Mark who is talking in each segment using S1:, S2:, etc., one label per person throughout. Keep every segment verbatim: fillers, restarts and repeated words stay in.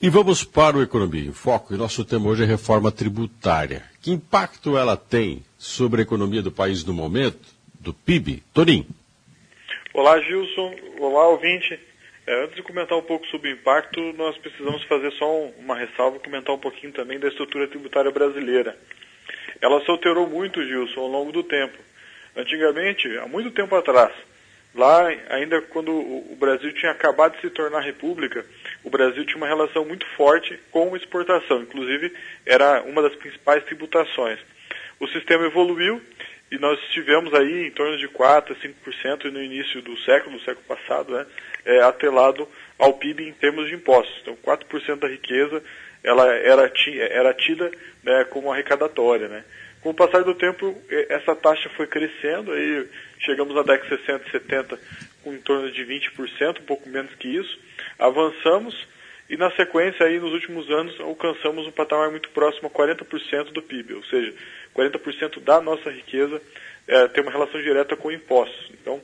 S1: E vamos para o Economia em Foco, e nosso tema hoje é reforma tributária. Que impacto ela tem sobre a economia do país no momento, do P I B? Toninho.
S2: Olá, Gilson. Olá, ouvinte. É, antes de comentar um pouco sobre o impacto, nós precisamos fazer só um, uma ressalva e comentar um pouquinho também da estrutura tributária brasileira. Ela se alterou muito, Gilson, ao longo do tempo. Antigamente, há muito tempo atrás, lá ainda quando o Brasil tinha acabado de se tornar república, o Brasil tinha uma relação muito forte com exportação, inclusive era uma das principais tributações. O sistema evoluiu e nós tivemos aí em torno de quatro a cinco por cento no início do século, do século passado, né, é, atrelado ao P I B em termos de impostos. Então, quatro por cento da riqueza ela era, era tida, né, como arrecadatória, né. Com o passar do tempo, essa taxa foi crescendo, aí chegamos na década de sessenta e setenta com em torno de vinte por cento, um pouco menos que isso. Avançamos e, na sequência, aí, nos últimos anos, alcançamos um patamar muito próximo a quarenta por cento do P I B, ou seja, quarenta por cento da nossa riqueza é, tem uma relação direta com impostos. Então,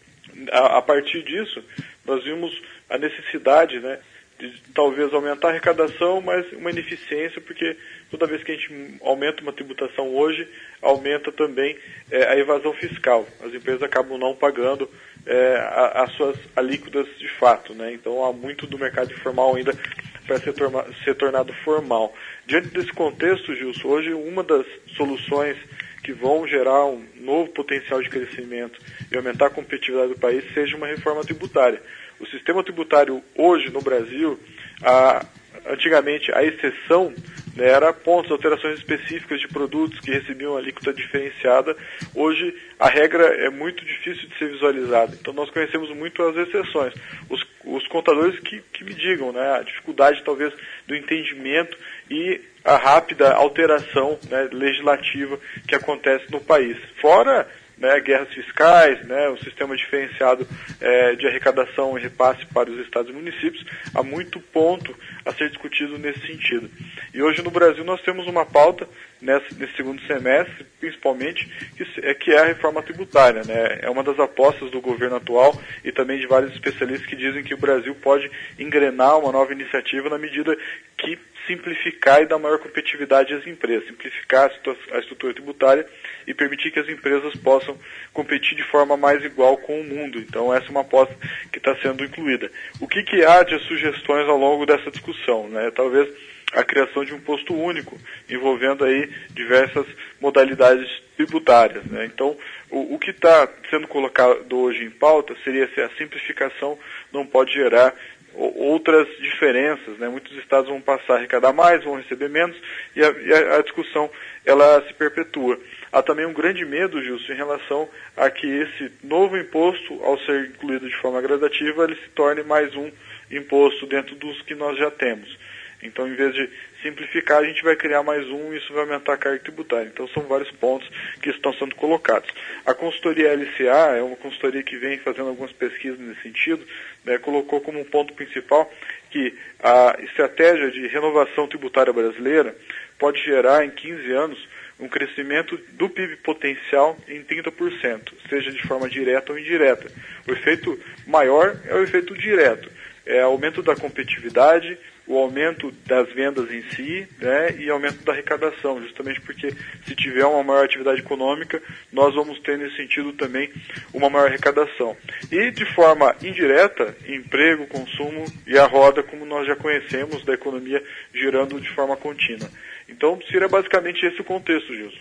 S2: a, a partir disso, nós vimos a necessidade, né, de talvez aumentar a arrecadação, mas uma ineficiência, porque toda vez que a gente aumenta uma tributação hoje, aumenta também é, a evasão fiscal. As empresas acabam não pagando é, a, as suas alíquotas de fato, né? Então há muito do mercado informal ainda para ser, torma, ser tornado formal. Diante desse contexto, Gilson, hoje uma das soluções que vão gerar um novo potencial de crescimento e aumentar a competitividade do país seja uma reforma tributária. O sistema tributário hoje no Brasil, a, antigamente a exceção, né, era pontos, alterações específicas de produtos que recebiam alíquota diferenciada. Hoje a regra é muito difícil de ser visualizada. Então nós conhecemos muito as exceções. Os, os contadores que, que me digam, né, a dificuldade talvez do entendimento e a rápida alteração, né, legislativa que acontece no país. Fora, né, guerras fiscais, né, o sistema diferenciado é, de arrecadação e repasse para os estados e municípios, há muito ponto a ser discutido nesse sentido. E hoje no Brasil nós temos uma pauta nesse, nesse segundo semestre, principalmente, que é, que é a reforma tributária, né? É uma das apostas do governo atual e também de vários especialistas que dizem que o Brasil pode engrenar uma nova iniciativa na medida que simplificar e dar maior competitividade às empresas, simplificar a estrutura tributária e permitir que as empresas possam competir de forma mais igual com o mundo. Então essa é uma aposta que está sendo incluída. O que, que há de sugestões ao longo dessa discussão, né? Talvez a criação de um imposto único, envolvendo aí diversas modalidades tributárias, né? Então, o, o que está sendo colocado hoje em pauta seria se a simplificação não pode gerar outras diferenças, né? Muitos estados vão passar a arrecadar mais, vão receber menos, e a, e a discussão ela se perpetua. Há também um grande medo, Gilson, em relação a que esse novo imposto, ao ser incluído de forma gradativa, ele se torne mais um imposto dentro dos que nós já temos. Então, em vez de simplificar, a gente vai criar mais um e isso vai aumentar a carga tributária. Então, são vários pontos que estão sendo colocados. A consultoria L C A é uma consultoria que vem fazendo algumas pesquisas nesse sentido, né, colocou como um ponto principal que a estratégia de renovação tributária brasileira pode gerar, em quinze anos, um crescimento do P I B potencial em trinta por cento, seja de forma direta ou indireta. O efeito maior é o efeito direto, é aumento da competitividade, o aumento das vendas em si, né, e aumento da arrecadação, justamente porque se tiver uma maior atividade econômica, nós vamos ter nesse sentido também uma maior arrecadação. E de forma indireta, emprego, consumo e a roda, como nós já conhecemos, da economia girando de forma contínua. Então, seria basicamente esse o contexto, Gilson.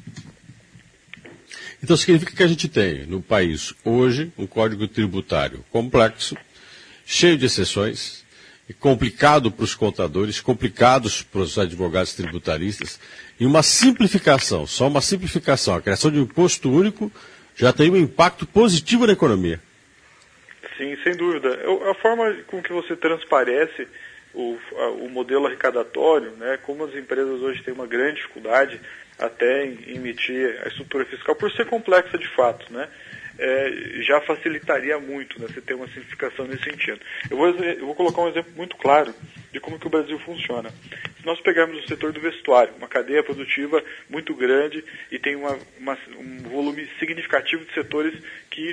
S1: Então significa que a gente tem no país hoje um código tributário complexo, cheio de exceções, complicado para os contadores, complicados para os advogados tributaristas, e uma simplificação, só uma simplificação, a criação de um imposto único já tem um impacto positivo na economia.
S2: Sim, sem dúvida. Eu, a forma com que você transparece o, a, o modelo arrecadatório, né, como as empresas hoje têm uma grande dificuldade até em, em emitir a estrutura fiscal, por ser complexa de fato, né? É, já facilitaria muito, né, você ter uma simplificação nesse sentido. Eu vou, eu vou colocar um exemplo muito claro de como que o Brasil funciona. Se nós pegarmos o setor do vestuário, uma cadeia produtiva muito grande e tem uma, uma, um volume significativo de setores que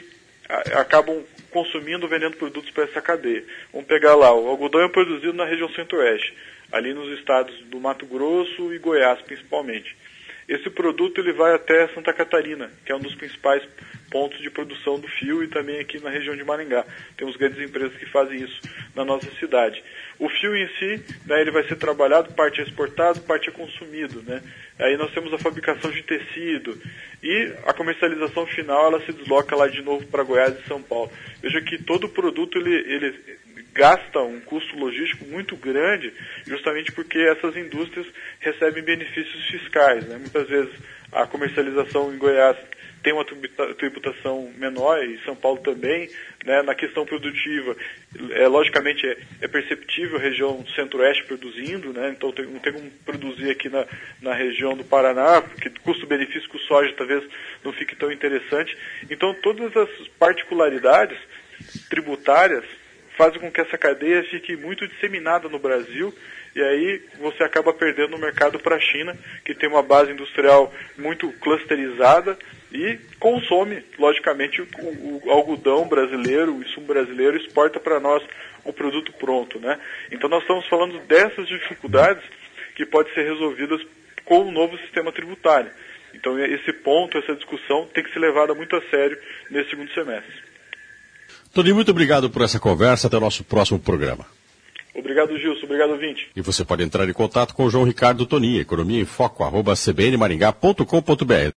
S2: a, acabam consumindo, vendendo produtos para essa cadeia. Vamos pegar lá, o algodão é produzido na região centro-oeste, ali nos estados do Mato Grosso e Goiás, principalmente. Esse produto ele vai até Santa Catarina, que é um dos principais pontos de produção do fio, e também aqui na região de Maringá. Temos grandes empresas que fazem isso na nossa cidade. O fio em si, né, ele vai ser trabalhado, parte é exportado, parte é consumido, né? Aí nós temos a fabricação de tecido e a comercialização final, ela se desloca lá de novo para Goiás e São Paulo. Veja que todo produto ele, ele gasta um custo logístico muito grande, justamente porque essas indústrias recebem benefícios fiscais, né? Muitas vezes a comercialização em Goiás tem uma tributação menor, e São Paulo também, né? Na questão produtiva, é, logicamente é, é perceptível a região centro-oeste produzindo, né? Então tem, não tem como produzir aqui na, na região do Paraná, porque custo-benefício com soja talvez não fique tão interessante. Então todas as particularidades tributárias fazem com que essa cadeia fique muito disseminada no Brasil, e aí você acaba perdendo o mercado para a China, que tem uma base industrial muito clusterizada e consome, logicamente, o, o algodão brasileiro, o insumo brasileiro, exporta para nós o produto pronto, né? Então nós estamos falando dessas dificuldades que podem ser resolvidas com o novo sistema tributário. Então esse ponto, essa discussão tem que ser levada muito a sério nesse segundo semestre.
S1: Toninho, muito obrigado por essa conversa. Até o nosso próximo programa.
S2: Obrigado, Gilson. Obrigado, ouvinte.
S1: E você pode entrar em contato com o João Ricardo Toninho, economia em foco, arroba c b n maringá ponto com ponto b r.